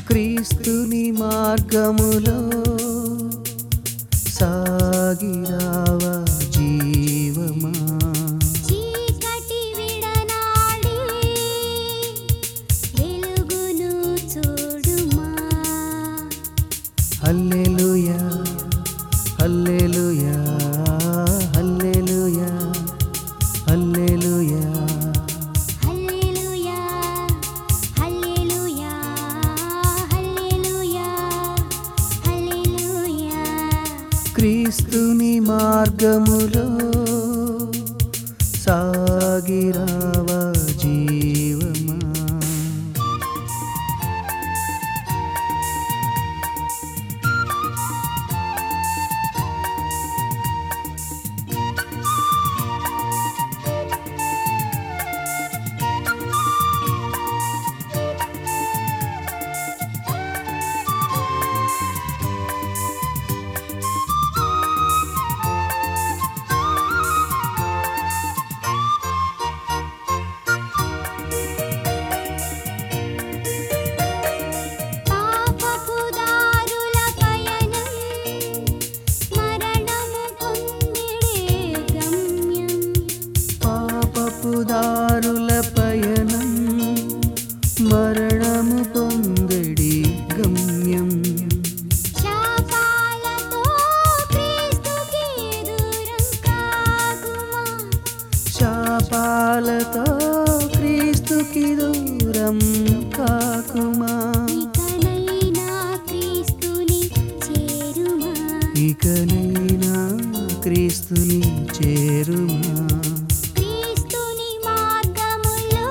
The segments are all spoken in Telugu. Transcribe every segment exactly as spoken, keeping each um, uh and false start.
క్రీస్తుని మార్గములో సాగిరావా జీవమా, చీకటి విడనాడి వెలుగును చూడుమా. హల్లెలూయా హల్లెలూయా హల్లెలూయా హల్లెలూయా హల్లెలూయా హల్లెలూయా హల్లెలూయా హల్లెలూయా. క్రీస్తుని మార్గములో సాగిరావా జీవమా. పాపపు దారుల పయనం మరణము పొందిడే గమ్యం. పాపపు దారుల పయనం మరణము పొందడి గమ్యం. శాపాలతో క్రీస్తుకి దూరం కాకుమా. శాపాలతో క్రీస్తుకి దూరం కాకుమా. ఇకనైనా క్రీస్తుని చేరుమా. ఇకనైనా క్రీస్తుని చేరుమా. క్రీస్తుని మార్గములో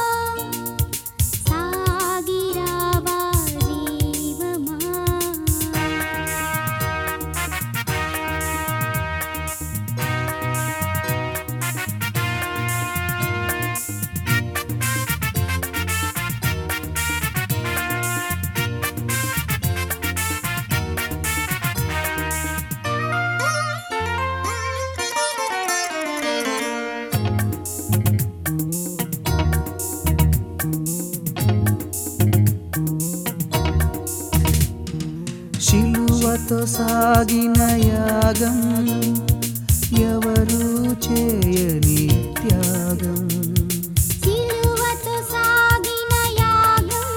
సాగిరావా జీవమా. శిలువతో సాగిన యాగం ఎవరు చేయని త్యాగం. సిలువతో సాగిన యాగం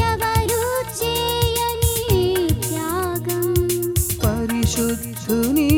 ఎవరు చేయని త్యాగం. పరిశుద్ధుని